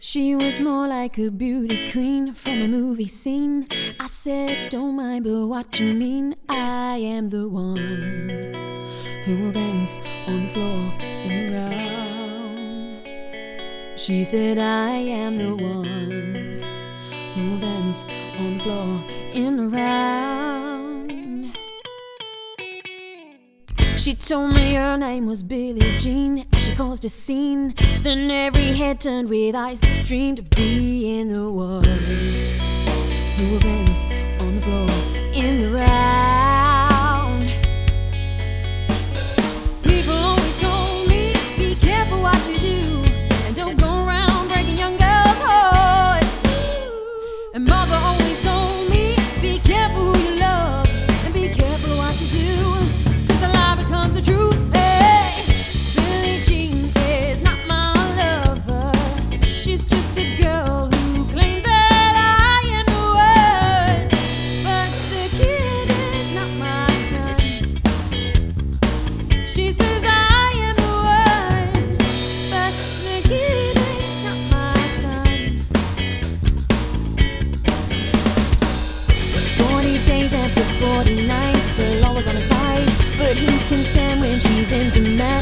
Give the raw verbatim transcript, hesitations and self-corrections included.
She was more like a beauty queen from a movie scene. I said, don't mind, but what you mean? I am the one who will dance on the floor in the round. She said, I am the one who will dance on the floor in the round. She told me her name was Billie Jean, and she caused a scene. Then every head turned with eyes that dreamed of being the one who will dance on the floor